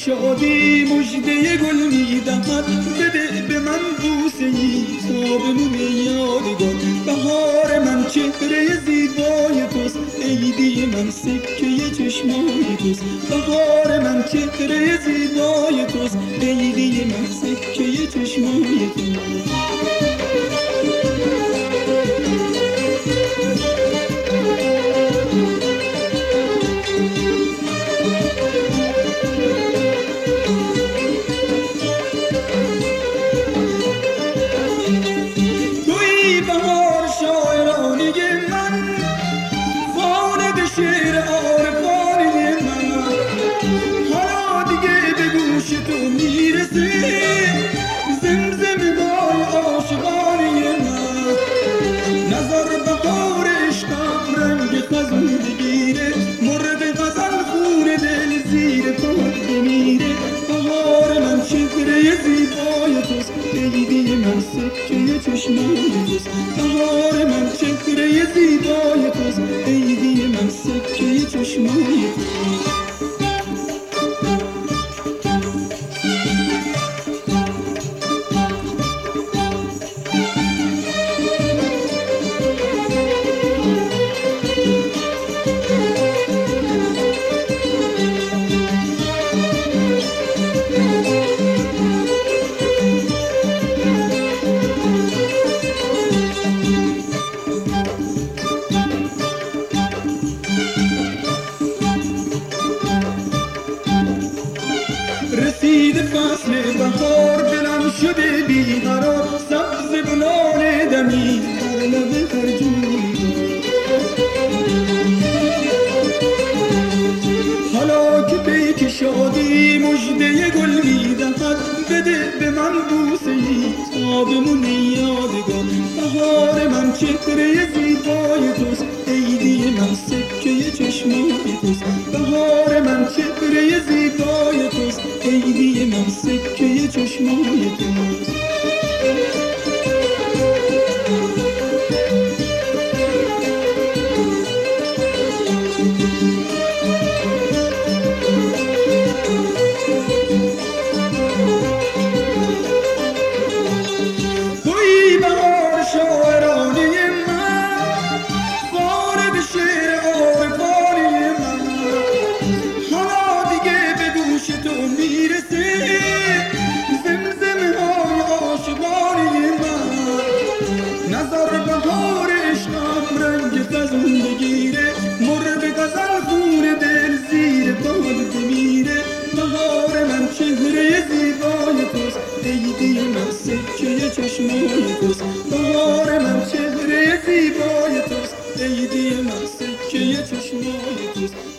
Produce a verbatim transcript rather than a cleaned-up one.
شادی مژده گل میدهد، بده به من بوسه ای تا بمونه یادگار. بهار من چهره زیبای توست، عیدی من سکه چشمای توست. بهار من چهره زیبای توست، عیدی من سکه چشمای توست. سکه چشمای توست، بهار من چهره زیبای توست، عیدی من سکه چشمای توست. رسید فصل بهار، دلم شده بیقرار، سبز گلان دمی بر لب خرجون. حالا که پیک شادی مژده گل میدهد، بده به من بوسه ای تا بمونه یادگار. بهار من چهره زیبای توست، عیدی من سکه چشمای توست. بهار من چهره زیبای توست، عیدی من سکه چشمای توست. توی بهار شاعرانه من، وارد شعر عارفانه من. حالا دیگه به گوش تو میرسه زمزمه های عاشقانه من. نظر بهار عشقم رنگ خزون بگیره، مرغ غزل خون دل زیر باد بمیره. بهار من چهره زیبای توست، عیدی من سکه چشمای توست. بهار من چهره زیبای توست، عیدی من سکه چشمای توست.